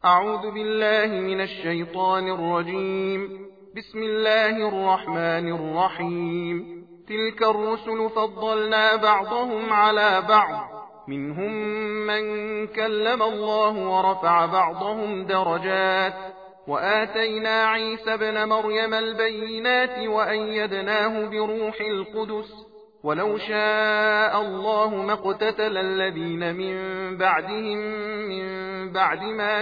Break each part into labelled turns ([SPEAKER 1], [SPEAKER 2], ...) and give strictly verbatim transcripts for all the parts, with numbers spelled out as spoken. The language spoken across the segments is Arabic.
[SPEAKER 1] أعوذ بالله من الشيطان الرجيم. بسم الله الرحمن الرحيم. تلك الرسل فضلنا بعضهم على بعض، منهم من كلم الله ورفع بعضهم درجات، وآتينا عيسى ابن مريم البينات وأيدناه بروح القدس، ولو شاء الله ما اقتتل الذين من بعدهم من بعد ما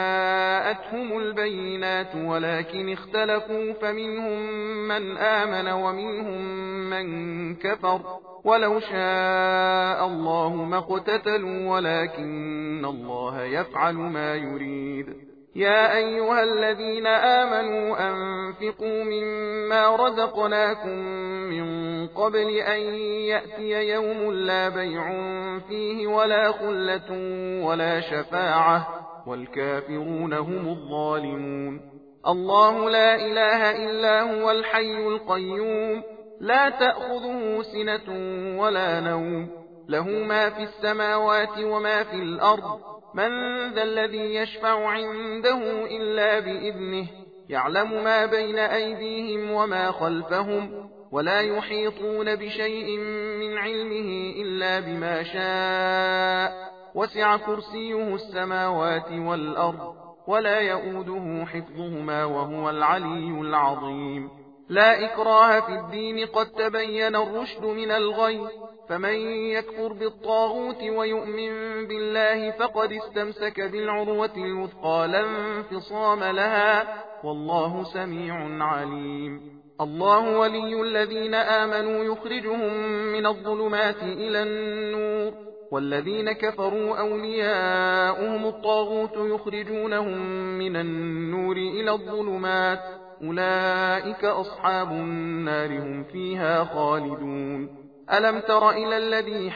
[SPEAKER 1] جاءتهم البينات ولكن اختلفوا فمنهم من آمن ومنهم من كفر، ولو شاء الله ما اقتتلوا ولكن الله يفعل ما يريد. يا أيها الذين آمنوا أنفقوا مما رزقناكم من قبل أن يأتي يوم لا بيع فيه ولا خلة ولا شفاعة والكافرون هم الظالمون. الله لا إله إلا هو الحي القيوم، لا تأخذه سنة ولا نوم، له ما في السماوات وما في الأرض. من ذا الذي يشفع عنده إلا بإذنه، يعلم ما بين أيديهم وما خلفهم، ولا يحيطون بشيء من علمه إلا بما شاء، وسع كرسيه السماوات والأرض ولا يؤوده حفظهما وهو العلي العظيم. لا إكراه في الدين، قد تبين الرشد من الغي، فمن يكفر بالطاغوت ويؤمن بالله فقد استمسك بالعروة الوثقى لا انفصام لها، والله سميع عليم. الله ولي الذين آمنوا يخرجهم من الظلمات إلى النور، والذين كفروا أولياؤهم الطاغوت يخرجونهم من النور إلى الظلمات، أولئك أصحاب النار هم فيها خالدون. ألم تر إلى الذي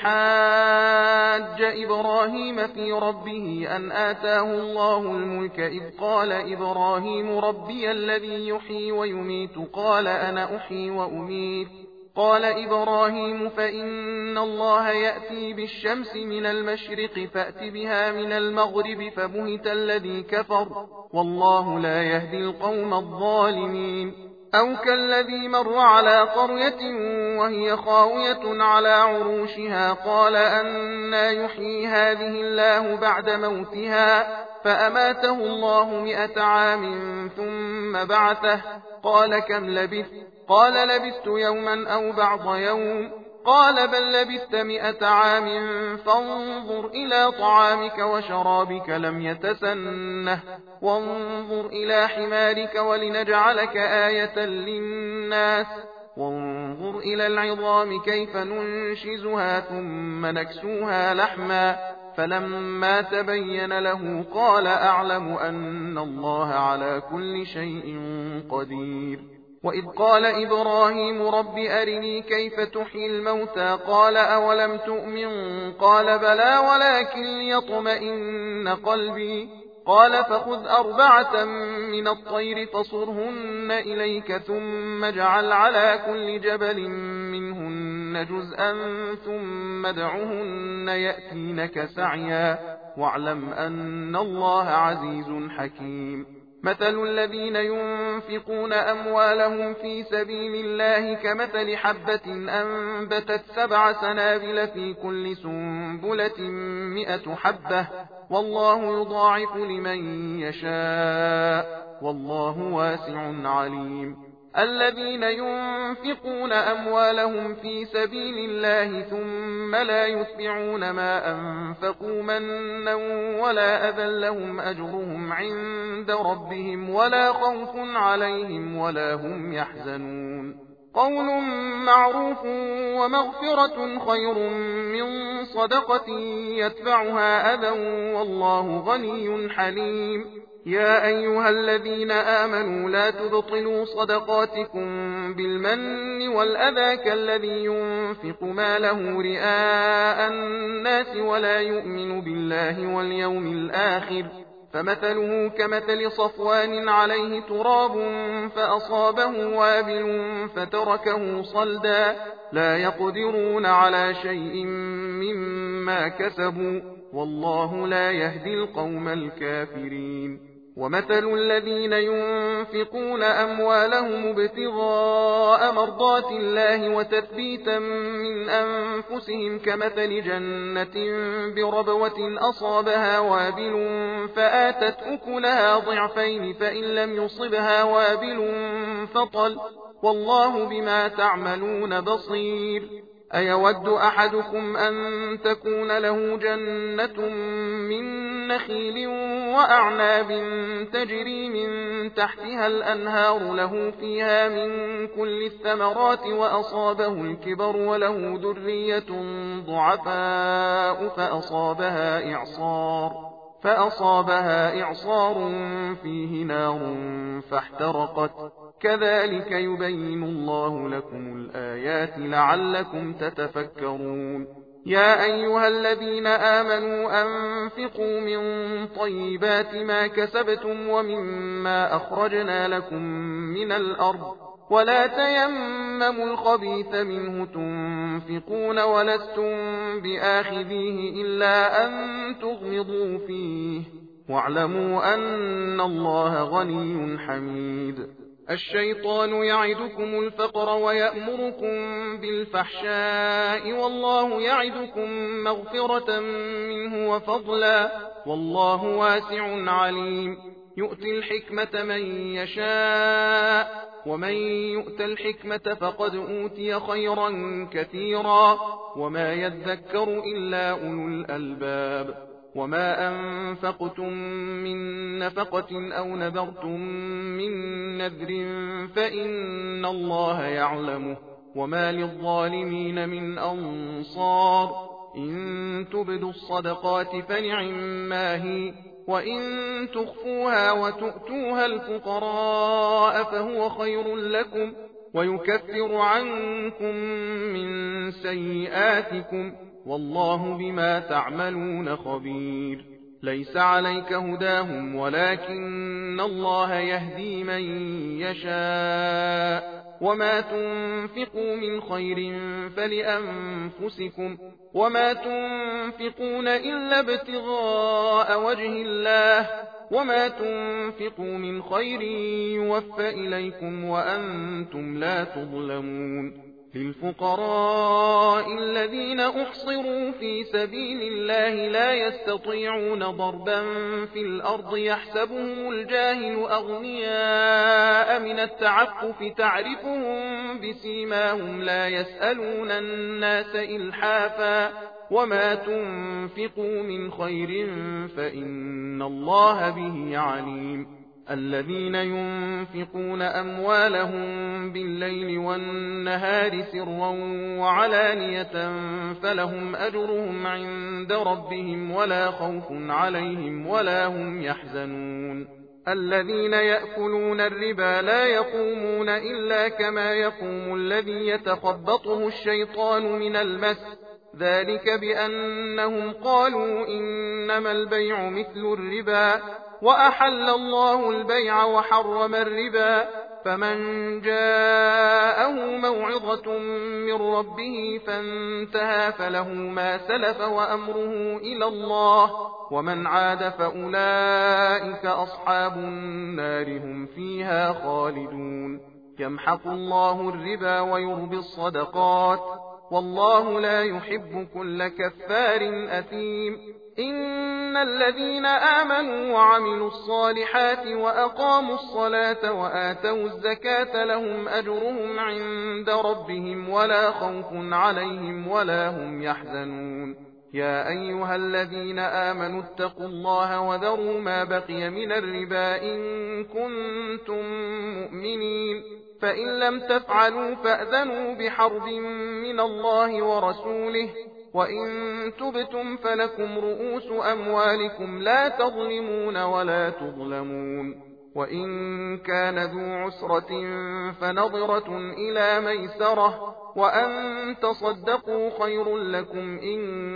[SPEAKER 1] حاج إبراهيم في ربه أن آتاه الله الملك إذ قال إبراهيم ربي الذي يحيي ويميت قال أنا أحيي وأميت، قال إبراهيم فإن الله يأتي بالشمس من المشرق فأت بها من المغرب فبهت الذي كفر، والله لا يهدي القوم الظالمين. أو كالذي مر على قرية وهي خاوية على عروشها قال أنى يحيي هذه الله بعد موتها، فأماته الله مئة عام ثم بعثه، قال كم لبثت؟ قال لبثت يوما أو بعض يوم، قال بل لبثت مئة عام فانظر إلى طعامك وشرابك لم يتسنه، وانظر إلى حمارك ولنجعلك آية للناس، وانظر إلى العظام كيف ننشزها ثم نكسوها لحما، فلما تبين له قال أعلم أن الله على كل شيء قدير. وإذ قال إبراهيم رب أرني كيف تحيي الموتى قال أولم تؤمن قال بلى ولكن ليطمئن قلبي، قال فخذ أربعة من الطير فصرهن إليك ثم اجعل على كل جبل منهن جزءا ثم ادعهن يأتينك سعيا، واعلم أن الله عزيز حكيم. مثل الذين ينفقون أموالهم في سبيل الله كمثل حبة أنبتت سبع سنابل في كل سنبلة مئة حبة، والله يضاعف لمن يشاء، والله واسع عليم. الذين ينفقون أموالهم في سبيل الله ثم لا يتبعون ما أنفقوا منا ولا أذى لهم أجرهم عند ربهم ولا خوف عليهم ولا هم يحزنون. قول معروف ومغفرة خير من صدقة يتبعها أذى والله غني حليم. يا أيها الذين آمنوا لا تبطلوا صدقاتكم بالمن والأذى كالذي ينفق ماله رئاء الناس ولا يؤمن بالله واليوم الآخر، فمثله كمثل صفوان عليه تراب فأصابه وابل فتركه صلدا، لا يقدرون على شيء مما كسبوا، والله لا يهدي القوم الكافرين. ومثل الذين ينفقون أموالهم ابتغاء مرضات الله وتثبيتا من أنفسهم كمثل جنة بربوة أصابها وابل فآتت أكلها ضعفين فإن لم يصبها وابل فطل والله بما تعملون بصير. أيود أحدكم أن تكون له جنة من نخيل وأعناب تجري من تحتها الأنهار له فيها من كل الثمرات وأصابه الكبر وله ذرية ضعفاء فأصابها إعصار فأصابها إعصار فيه نار فاحترقت كذلك يبين الله لكم الآيات لعلكم تتفكرون. يا أيها الذين آمنوا أنفقوا من طيبات ما كسبتم ومما أخرجنا لكم من الأرض ولا تيمموا الخبيث منه تنفقون ولستم بآخذيه إلا أن تغمضوا فيه واعلموا أن الله غني حميد. الشيطان يعدكم الفقر ويأمركم بالفحشاء والله يعدكم مغفرة منه وفضلا والله واسع عليم. يؤتي الحكمة من يشاء ومن يؤت الحكمة فقد أوتي خيرا كثيرا وما يذكر إلا أولو الألباب. وما أنفقتم من نفقة أو نذرتم من نذر فإن الله يعلمه وما للظالمين من أنصار. إن تبدوا الصدقات فنعما هي وإن تخفوها وتؤتوها الفقراء فهو خير لكم ويكفر عنكم من سيئاتكم والله بما تعملون خبير. ليس عليك هداهم ولكن الله يهدي من يشاء وما تنفقوا من خير فلأنفسكم وما تنفقون إلا ابتغاء وجه الله وما تنفقوا من خير يوفى إليكم وأنتم لا تظلمون. للفقراء الذين أحصروا في سبيل الله لا يستطيعون ضربا في الأرض يحسبهم الجاهل أغنياء من التعفف تعرفهم بسيماهم لا يسألون الناس إلحافا وما تنفقوا من خير فإن الله به عليم. الذين ينفقون أموالهم بالليل والنهار سرا وعلانية فلهم أجرهم عند ربهم ولا خوف عليهم ولا هم يحزنون. الذين يأكلون الربا لا يقومون إلا كما يقوم الذي يتخبطه الشيطان من المس ذلك بأنهم قالوا إنما البيع مثل الربا وأحل الله البيع وحرم الربا. فمن جاءه موعظة من ربه فانتهى فله ما سلف وأمره إلى الله ومن عاد فأولئك أصحاب النار هم فيها خالدون. يمحق الله الربا ويربي الصدقات والله لا يحب كل كفار أثيم. إن الذين آمنوا وعملوا الصالحات وأقاموا الصلاة وآتوا الزكاة لهم أجرهم عند ربهم ولا خوف عليهم ولا هم يحزنون. يا أيها الذين آمنوا اتقوا الله وذروا ما بقي من الربا إن كنتم مؤمنين فإن لم تفعلوا فأذنوا بحرب من الله ورسوله وإن تبتم فلكم رؤوس أموالكم لا تظلمون ولا تظلمون. وإن كان ذو عسرة فنظرة إلى ميسرة وأن تصدقوا خير لكم إن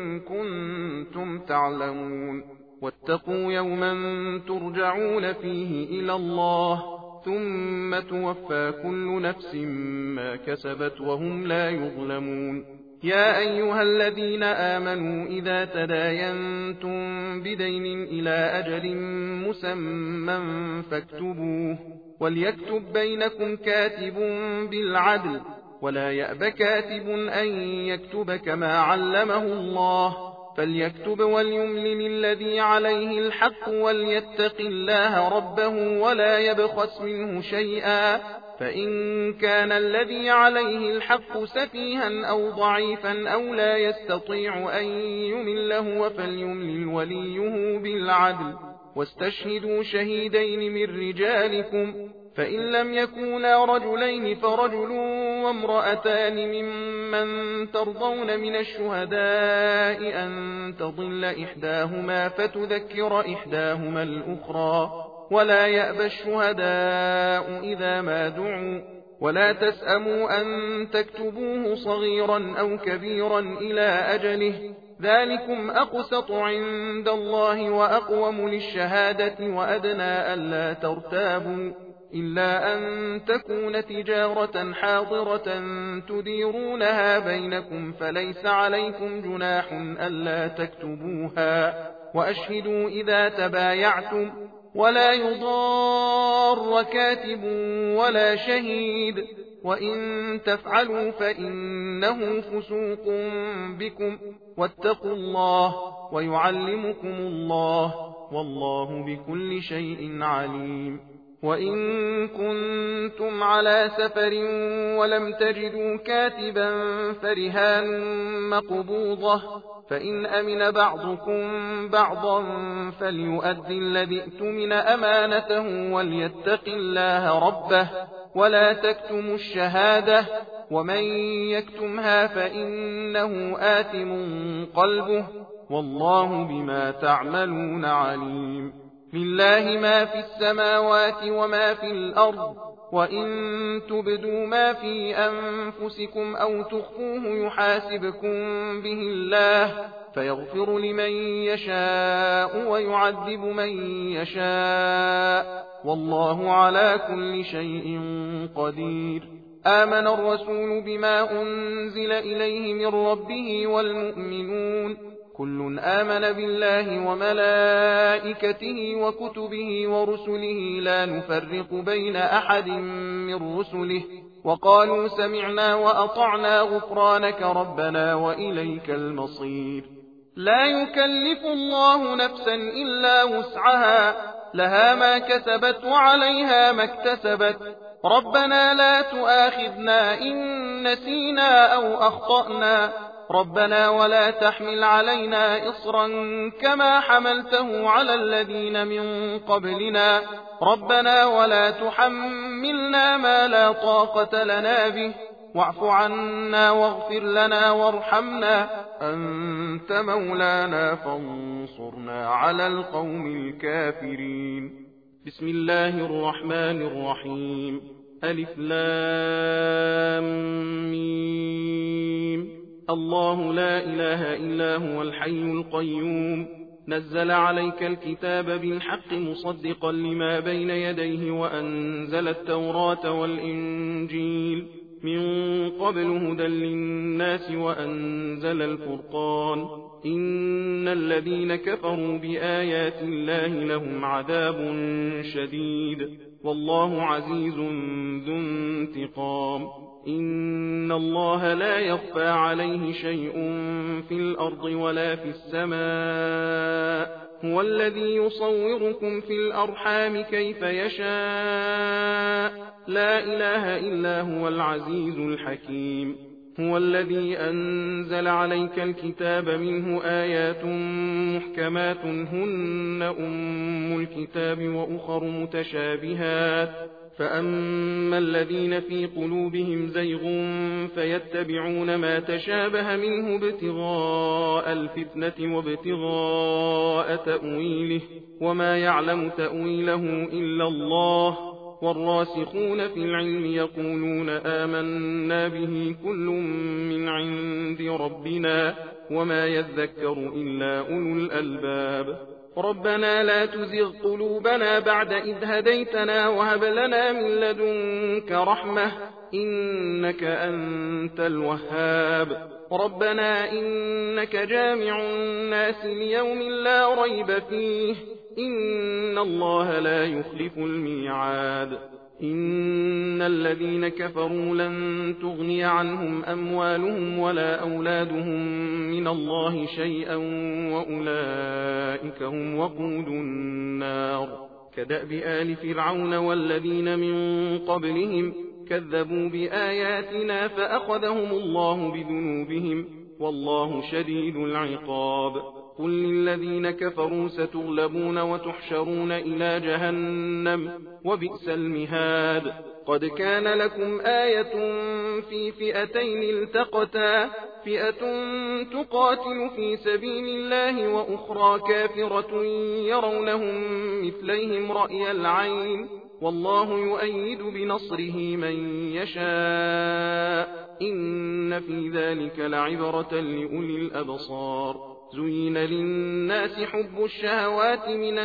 [SPEAKER 1] كنتم تعلمون. واتقوا يوما ترجعون فيه إلى الله ثم توفى كل نفس ما كسبت وهم لا يظلمون. يا أيها الذين آمنوا إذا تداينتم بدين إلى أجل مسمى فاكتبوه وليكتب بينكم كاتب بالعدل ولا يأب كاتب أن يكتب كما علمه الله فليكتب وليملل الذي عليه الحق وليتق الله ربه ولا يبخس منه شيئا فإن كان الذي عليه الحق سفيها أو ضعيفا أو لا يستطيع أن يمله فليملل وليه بالعدل واستشهدوا شهيدين من رجالكم فإن لم يكونا رجلين فرجل وامرأتان ممن ترضون من الشهداء أن تضل إحداهما فتذكر إحداهما الأخرى ولا يأبى الشهداء إذا ما دعوا ولا تسأموا أن تكتبوه صغيرا أو كبيرا إلى أجله ذلكم أقسط عند الله وأقوم للشهادة وأدنى ألا ترتابوا إلا أن تكون تجارة حاضرة تديرونها بينكم فليس عليكم جناح ألا تكتبوها وأشهدوا إذا تبايعتم ولا يضار كاتب ولا شهيد وإن تفعلوا فإنه فسوق بكم واتقوا الله ويعلمكم الله والله بكل شيء عليم وإن كنتم على سفر ولم تجدوا كاتبا فرهان مقبوضة فإن أمن بعضكم بعضا فليؤدي الذي ائتمن أمانته وليتق الله ربه ولا تكتموا الشهادة ومن يكتمها فإنه آثم قلبه والله بما تعملون عليم لله ما في السماوات وما في الأرض وإن تبدوا ما في أنفسكم أو تخفوه يحاسبكم به الله فيغفر لمن يشاء ويعذب من يشاء والله على كل شيء قدير آمن الرسول بما أنزل إليه من ربه والمؤمنون كل آمن بالله وملائكته وكتبه ورسله لا نفرق بين أحد من رسله وقالوا سمعنا وأطعنا غفرانك ربنا وإليك المصير لا يكلف الله نفسا إلا وسعها لها ما كسبت وعليها ما اكتسبت ربنا لا تؤاخذنا إن نسينا أو أخطأنا ربنا ولا تحمل علينا إصرا كما حملته على الذين من قبلنا ربنا ولا تحملنا ما لا طاقة لنا به واعف عنا واغفر لنا وارحمنا أنت مولانا فانصرنا على القوم الكافرين بسم الله الرحمن الرحيم ألف لام ميم الله لا إله إلا هو الحي القيوم نزل عليك الكتاب بالحق مصدقا لما بين يديه وأنزل التوراة والإنجيل من قبل هدى للناس وأنزل الفرقان إن الذين كفروا بآيات الله لهم عذاب شديد والله عزيز ذو انتقام إن الله لا يخفى عليه شيء في الأرض ولا في السماء هو الذي يصوركم في الأرحام كيف يشاء لا إله إلا هو العزيز الحكيم هو الذي أنزل عليك الكتاب منه آيات محكمات هن أم الكتاب وأخر متشابهات فأما الذين في قلوبهم زيغ فيتبعون ما تشابه منه ابتغاء الفتنة وابتغاء تأويله وما يعلم تأويله إلا الله والراسخون في العلم يقولون آمنا به كل من عند ربنا وما يذكر إلا أولو الألباب ربنا لا تزغ قلوبنا بعد إذ هديتنا وهب لنا من لدنك رحمة إنك أنت الوهاب ربنا إنك جامع الناس ليوم لا ريب فيه إن الله لا يخلف الميعاد إن الذين كفروا لن تغني عنهم أموالهم ولا أولادهم من الله شيئا وأولئك هم وقود النار كدأب آل فرعون والذين من قبلهم كذبوا بآياتنا فأخذهم الله بذنوبهم والله شديد العقاب قل للذين كفروا ستغلبون وتحشرون إلى جهنم وبئس المهاد قد كان لكم آية في فئتين التقتا فئة تقاتل في سبيل الله وأخرى كافرة يرونهم مثليهم رأي العين والله يؤيد بنصره من يشاء إن في ذلك لعبرة لأولي الأبصار زين للناس حب الشهوات من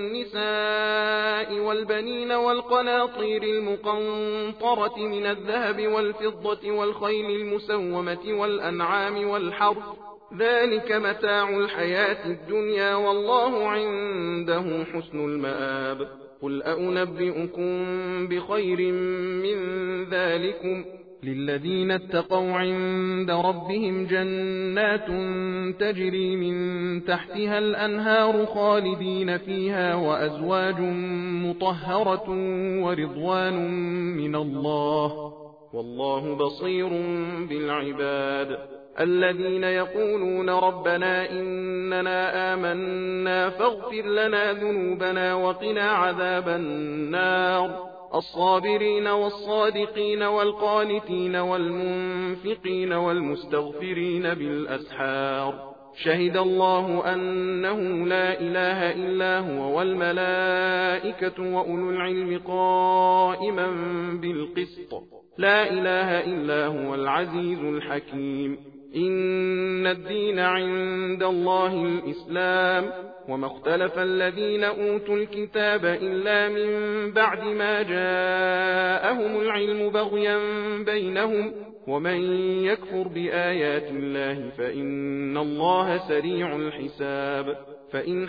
[SPEAKER 1] النساء والبنين والقناطير المقنطرة من الذهب والفضة والخيل المسومة والأنعام والحرث ذلك متاع الحياة الدنيا والله عنده حسن المآب قل أنبئكم بخير من ذلكم للذين اتقوا عند ربهم جنات تجري من تحتها الأنهار خالدين فيها وأزواج مطهرة ورضوان من الله والله بصير بالعباد الذين يقولون ربنا إننا آمنا فاغفر لنا ذنوبنا وقنا عذاب النار الصابرين والصادقين والقانتين والمنفقين والمستغفرين بالأسحار شهد الله أنه لا إله إلا هو والملائكة وأولو العلم قائما بالقسط لا إله إلا هو العزيز الحكيم إن الدين عند الله الإسلام وما اختلف الذين أوتوا الكتاب إلا من بعد ما جاءهم العلم بغيا بينهم ومن يكفر بآيات الله فإن الله سريع الحساب فإن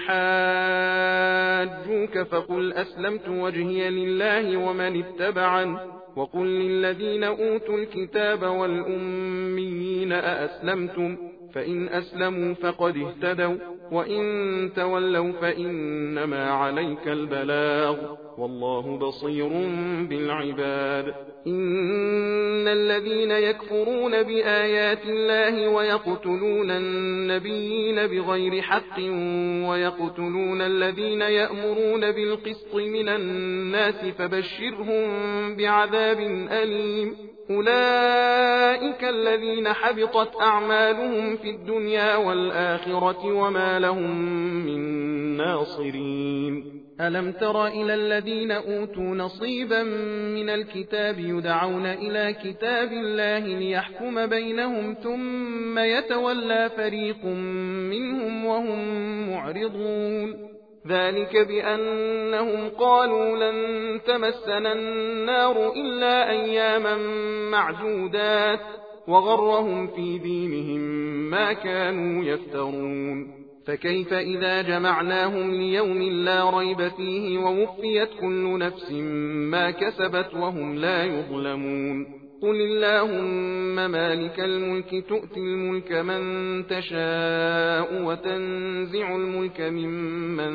[SPEAKER 1] حاجوك فقل أسلمت وجهي لله ومن اتبعن وقل للذين أوتوا الكتاب والأميين أأسلمتم فإن أسلموا فقد اهتدوا وإن تولوا فإنما عليك البلاغ والله بصير بالعباد إن الذين يكفرون بآيات الله ويقتلون النبيين بغير حق ويقتلون الذين يأمرون بالقسط من الناس فبشرهم بعذاب أليم أولئك الذين حبطت أعمالهم في الدنيا والآخرة وما لهم من ناصرين ألم تر إلى الذين أوتوا نصيبا من الكتاب يدعون إلى كتاب الله ليحكم بينهم ثم يتولى فريق منهم وهم معرضون ذلك بأنهم قالوا لن تمسنا النار إلا أياما معدودات وغرهم في دينهم ما كانوا يفترون فكيف إذا جمعناهم ليوم لا ريب فيه ووفيت كل نفس ما كسبت وهم لا يظلمون قل اللهم مالك الملك تؤتي الملك من تشاء وتنزع الملك ممن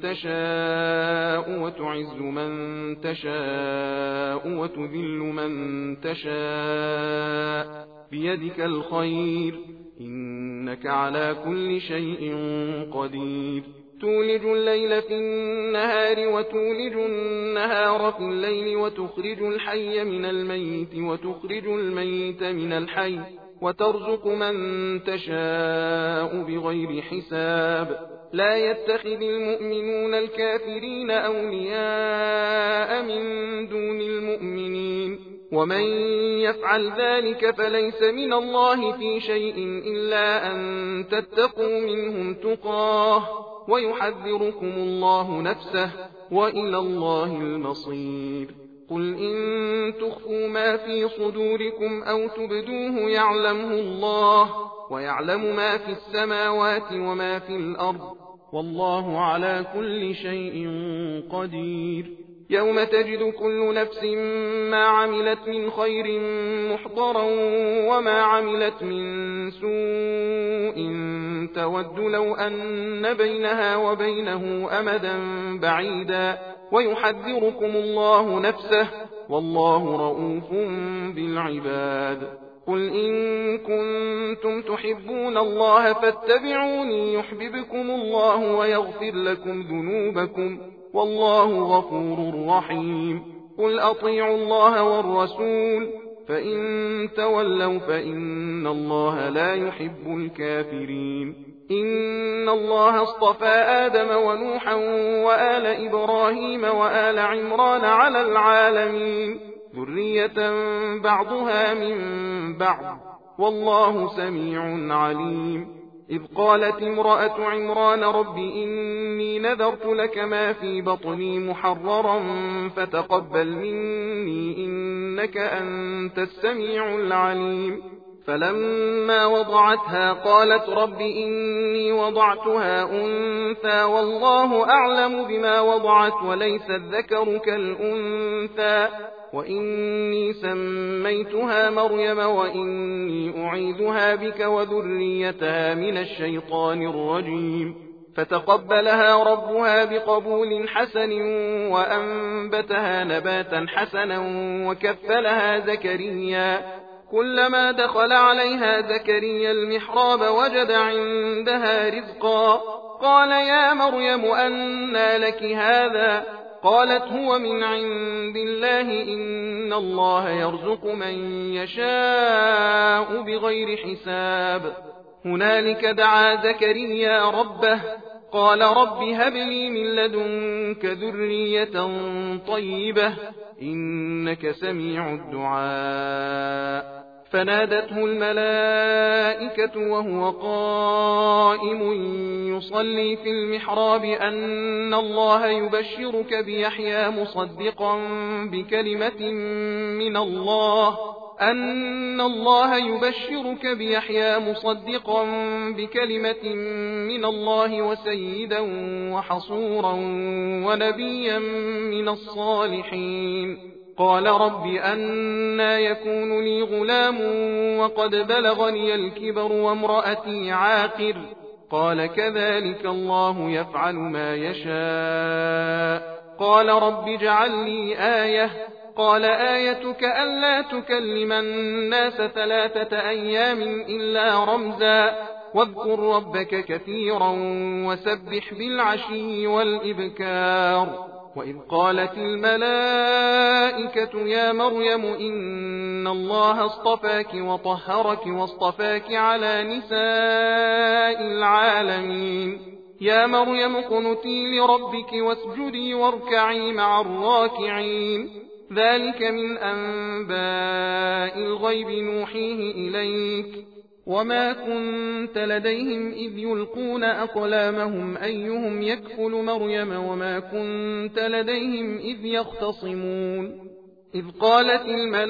[SPEAKER 1] تشاء وتعز من تشاء وتذل من تشاء بيدك الخير إنك على كل شيء قدير تولج الليل في النهار وتولج النهار في الليل وتخرج الحي من الميت وتخرج الميت من الحي وترزق من تشاء بغير حساب لا يتخذ المؤمنون الكافرين أولياء من دون المؤمنين ومن يفعل ذلك فليس من الله في شيء إلا أن تتقوا منهم تقاه ويحذركم الله نفسه وإلى الله المصير. قل إن تخفوا ما في صدوركم أو تبدوه يعلمه الله ويعلم ما في السماوات وما في الأرض والله على كل شيء قدير. يوم تجد كل نفس ما عملت من خير محضرا وما عملت من سوء تود لو أن بينها وبينه أمدا بعيدا ويحذركم الله نفسه والله رؤوف بالعباد. قل إن كنتم تحبون الله فاتبعوني يحببكم الله ويغفر لكم ذنوبكم والله غفور رحيم. قل أطيعوا الله والرسول فإن تولوا فإن الله لا يحب الكافرين. إن الله اصطفى آدم ونوحا وآل إبراهيم وآل عمران على العالمين ذرية بعضها من بعض والله سميع عليم. إذ قالت امرأة عمران رب إني نذرت لك ما في بطني محررا فتقبل مني إنك أنت السميع العليم. فلما وضعتها قالت رب إني وضعتها أنثى والله أعلم بما وضعت وليس الذكر كالأنثى وإني سميتها مريم وإني أعيذها بك وذريتها من الشيطان الرجيم. فتقبلها ربها بقبول حسن وأنبتها نباتا حسنا وكفلها زكريا. كلما دخل عليها زكريا المحراب وجد عندها رزقا قال يا مريم أنى لك هذا؟ قالت هو من عند الله إن الله يرزق من يشاء بغير حساب. هنالك دعا زكريا ربه قال رب هب لي من لدنك ذرية طيبة إنك سميع الدعاء. فنادته الملائكة وهو قائم يصلي في المحراب أن الله يبشرك بيحيى مصدقا بكلمة من الله أن الله يبشرك بيحيى مصدقا بكلمة من الله وسيدا وحصورا ونبيا من الصالحين. قال رب أنى يكون لي غلام وقد بلغني الكبر وامرأتي عاقر؟ قال كذلك الله يفعل ما يشاء. قال رب اجعل لي آية. قال آيتك ألا تكلم الناس ثلاثة أيام إلا رمزا واذكر ربك كثيرا وسبح بالعشي والإبكار. وإذ قالت الملائكة يا مريم إن الله اصطفاك وطهرك واصطفاك على نساء العالمين. يا مريم اقنتي لربك واسجدي واركعي مع الراكعين. ذلك من أنباء الغيب نوحيه إليك وما كنت لديهم إذ يلقون أقلامهم أيهم يكفل مريم وما كنت لديهم إذ يختصمون. إذ قالت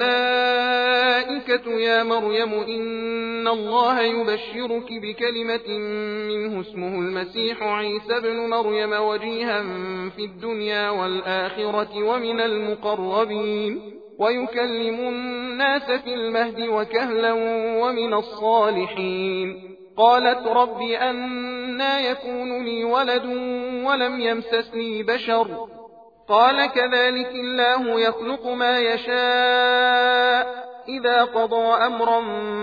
[SPEAKER 1] الملائكة يا مريم إن الله يبشرك بكلمة منه اسمه المسيح عيسى بن مريم وجيها في الدنيا والآخرة ومن المقربين ويكلم الناس في المهد وكهلا ومن الصالحين. قالت رب أنى يكون لي ولد ولم يمسسني بشر؟ قال كذلك الله يخلق ما يشاء إذا قضى أمرا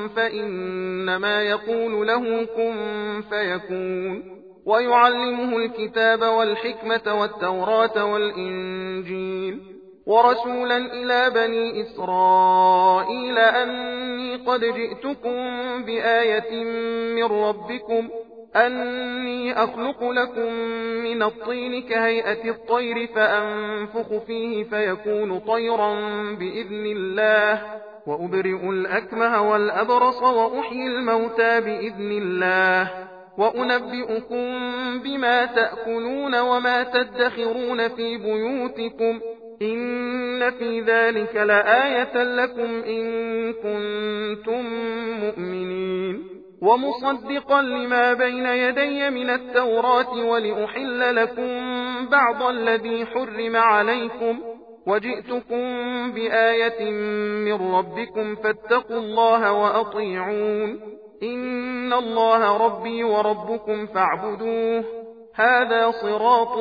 [SPEAKER 1] فإنما يقول له كن فيكون. ويعلمه الكتاب والحكمة والتوراة والإنجيل ورسولا إلى بني إسرائيل أني قد جئتكم بآية من ربكم أني أخلق لكم من الطين كهيئة الطير فأنفخ فيه فيكون طيرا بإذن الله وأبرئ الأكمه والأبرص وأحيي الموتى بإذن الله وأنبئكم بما تأكلون وما تدخرون في بيوتكم إن في ذلك لآية لكم إن كنتم مؤمنين ومصدقا لما بين يدي من التوراة ولأحل لكم بعض الذي حرم عليكم وجئتكم بآية من ربكم فاتقوا الله وأطيعون إن الله ربي وربكم فاعبدوه هذا صراط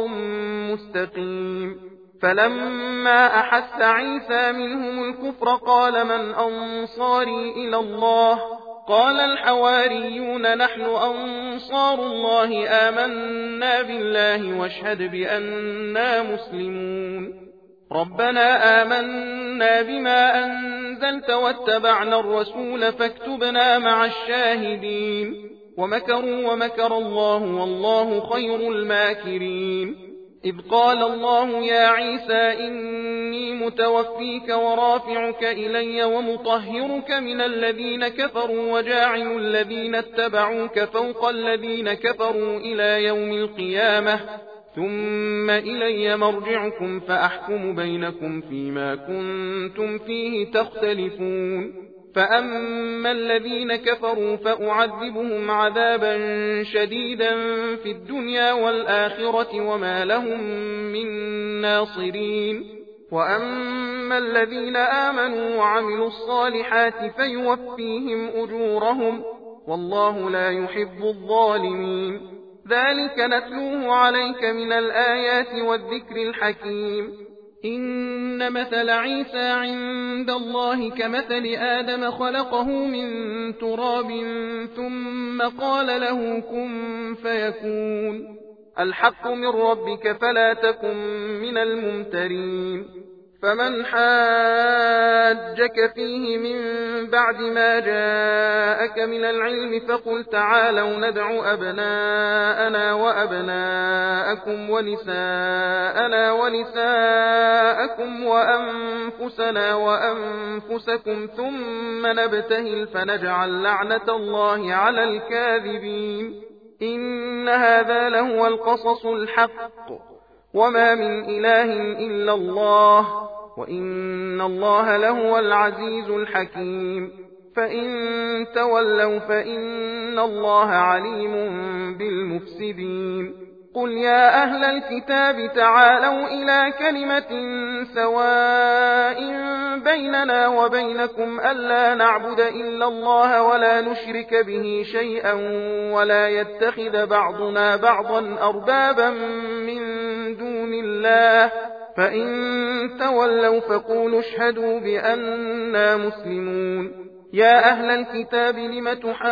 [SPEAKER 1] مستقيم فلما أحس عيسى منهم الكفر قال من أنصاري إلى الله قال الحواريون نحن أنصار الله آمنا بالله واشهد بأننا مسلمون ربنا آمنا بما أنزلت واتبعنا الرسول فاكتبنا مع الشاهدين ومكروا ومكر الله والله خير الماكرين إذ قال الله يا عيسى إني متوفيك ورافعك إلي ومطهرك من الذين كفروا وجاعل الذين اتبعوك فوق الذين كفروا إلى يوم القيامة ثم إلي مرجعكم فأحكم بينكم فيما كنتم فيه تختلفون فأما الذين كفروا فأعذبهم عذابا شديدا في الدنيا والآخرة وما لهم من ناصرين وأما الذين آمنوا وعملوا الصالحات فيوفيهم أجورهم والله لا يحب الظالمين ذلك نتلوه عليك من الآيات والذكر الحكيم إن مثل عيسى عند الله كمثل آدم خلقه من تراب ثم قال له كن فيكون الحق من ربك فلا تكن من الممترين فمن حاجك فيه من بعد ما جاءك من العلم فقل تعالوا ندع أبناءنا وأبناءكم ونساءنا ونساءكم وأنفسنا وأنفسكم ثم نبتهل فنجعل لعنة الله على الكاذبين إن هذا لهو القصص الحق وما من إله إلا الله وإن الله لهو العزيز الحكيم فإن تولوا فإن الله عليم بالمفسدين قل يا أهل الكتاب تعالوا إلى كلمة سواء بيننا وبينكم ألا نعبد إلا الله ولا نشرك به شيئا ولا يتخذ بعضنا بعضا أربابا من دون الله فإن تولوا فقولوا اشهدوا بأننا مسلمون يا أهل الكتاب لم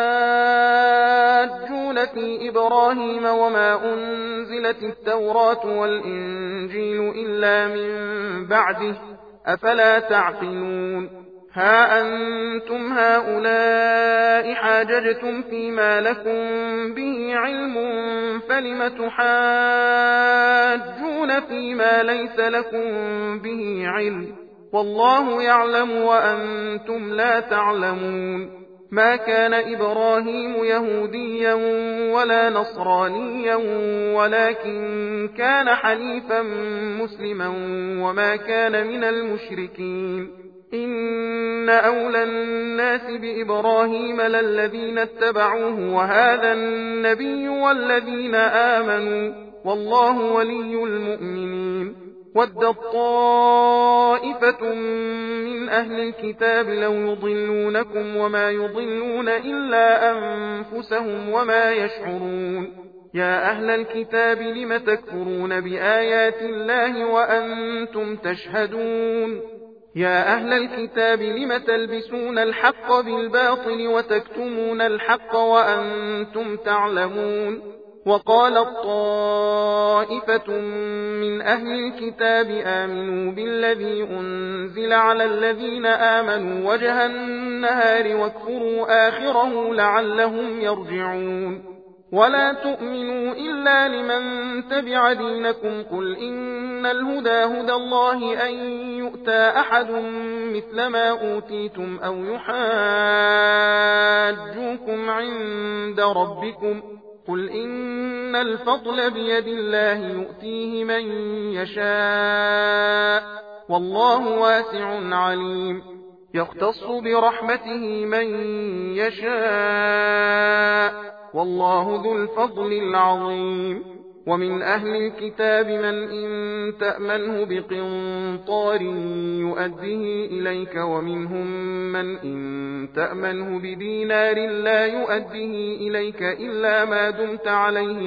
[SPEAKER 1] تحاجون في إبراهيم وما أنزلت التوراة والإنجيل إلا من بعده أفلا تعقلون ها أنتم هؤلاء حاججتم فيما لكم به علم فلم تحاجون فيما ليس لكم به علم والله يعلم وأنتم لا تعلمون ما كان إبراهيم يهوديا ولا نصرانيا ولكن كان حنيفا مسلما وما كان من المشركين إن أولى الناس بإبراهيم للذين اتبعوه وهذا النبي والذين آمنوا والله ولي المؤمنين ودت طائفة من أهل الكتاب لو يضلونكم وما يضلون إلا أنفسهم وما يشعرون يا أهل الكتاب لم تكفرون بآيات الله وأنتم تشهدون يا أهل الكتاب لم تلبسون الحق بالباطل وتكتمون الحق وأنتم تعلمون وقالت طائفة من أهل الكتاب آمنوا بالذي أنزل على الذين آمنوا وجه النهار واكفروا آخره لعلهم يرجعون ولا تؤمنوا إلا لمن تبع دينكم قل إن الهدى هدى الله أن يؤتى أحد مثل ما أوتيتم أو يحاجوكم عند ربكم قل إن الفضل بيد الله يؤتيه من يشاء والله واسع عليم يختص برحمته من يشاء والله ذو الفضل العظيم ومن أهل الكتاب من إن تأمنه بقنطار يؤديه إليك ومنهم من إن تأمنه بدينار لا يؤديه إليك إلا ما دمت عليه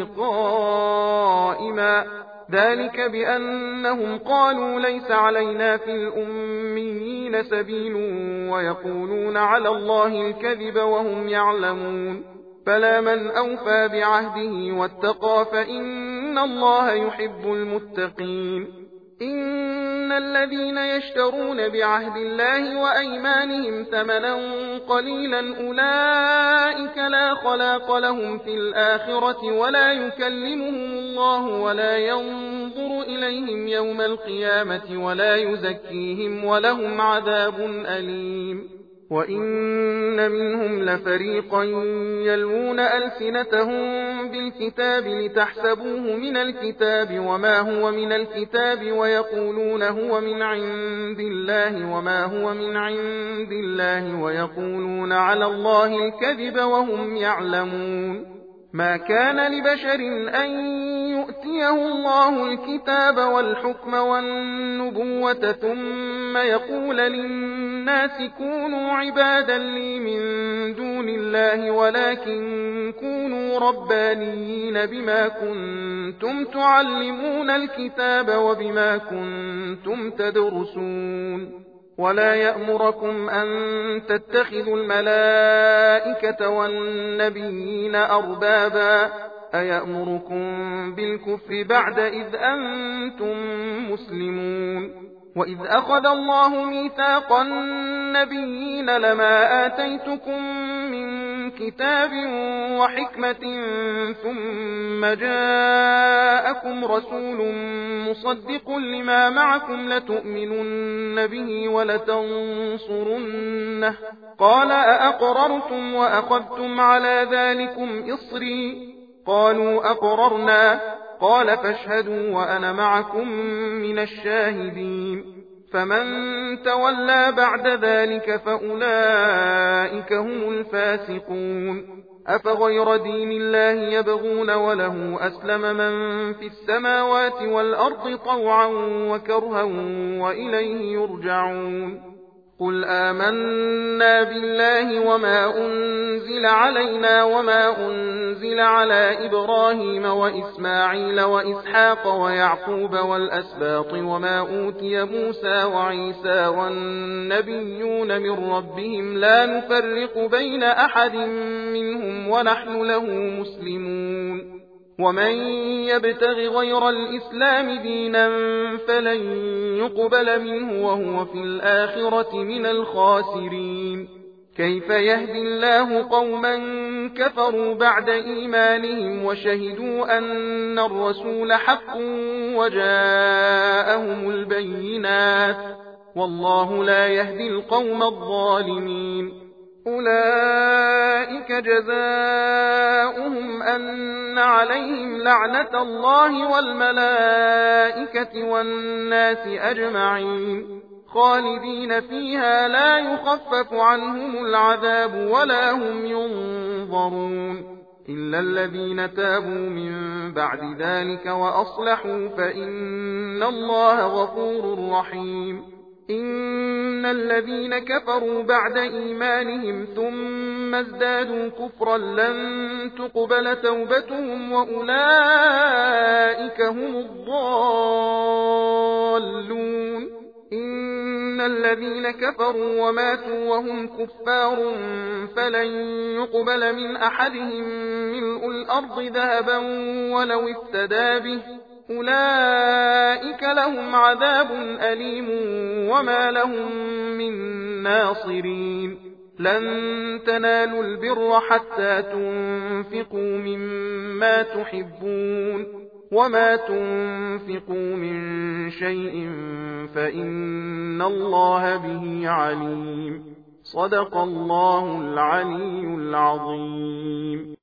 [SPEAKER 1] قائما ذلك بأنهم قالوا ليس علينا في الأميين سبيل ويقولون على الله الكذب وهم يعلمون فلا من أوفى بعهده واتقى فإن الله يحب المتقين إن الذين يشترون بعهد الله وأيمانهم ثمنا قليلا أولئك لا خلاق لهم في الآخرة ولا يكلمهم الله ولا ينظر إليهم يوم القيامة ولا يزكيهم ولهم عذاب أليم وإن منهم لفريقا يلوون ألسنتهم بالكتاب لتحسبوه من الكتاب وما هو من الكتاب ويقولون هو من عند الله وما هو من عند الله ويقولون على الله الكذب وهم يعلمون ما كان لبشر أن يؤتيه الله الكتاب والحكم والنبوة ثم يقول للناس كونوا عبادا لي من دون الله ولكن كونوا ربانيين بما كنتم تعلمون الكتاب وبما كنتم تدرسون ولا يأمركم أن تتخذوا الملائكة والنبيين أربابا أيأمركم بالكفر بعد إذ أنتم مسلمون وإذ أخذ الله ميثاق النبيين لما آتيتكم من كتاب وحكمة ثم جاءكم رسول مصدق لما معكم لتؤمنن به ولتنصرنه قال أأقررتم وأخذتم على ذلكم إصري قالوا أقررنا قال فاشهدوا وأنا معكم من الشاهدين فمن تولى بعد ذلك فأولئك هم الفاسقون أفغير دين الله يبغون وله أسلم من في السماوات والأرض طوعا وكرها وإليه يرجعون قل آمنا بالله وما أنزل علينا وما أنزل على إبراهيم وإسماعيل وإسحاق ويعقوب والأسباط وما أوتي موسى وعيسى والنبيون من ربهم لا نفرق بين أحد منهم ونحن له مسلمون ومن يبتغ غير الإسلام دينا فلن يقبل منه وهو في الآخرة من الخاسرين كيف يهدي الله قوما كفروا بعد إيمانهم وشهدوا أن الرسول حق وجاءهم البينات والله لا يهدي القوم الظالمين أولئك جزاؤهم أن عليهم لعنة الله والملائكة والناس أجمعين خالدين فيها لا يخفف عنهم العذاب ولا هم ينظرون إلا الذين تابوا من بعد ذلك وأصلحوا فإن الله غفور رحيم إن الذين كفروا بعد إيمانهم ثم ازدادوا كفرا لن تقبل توبتهم وأولئك هم الضالون إن الذين كفروا وماتوا وهم كفار فلن يقبل من أحدهم ملء الأرض ذهبا ولو افتدى به أولئك لهم عذاب أليم وما لهم من ناصرين لن تنالوا البر حتى تنفقوا تنفقوا مما تحبون وما تنفقوا من شيء فإن الله به عليم. صدق الله العلي العظيم.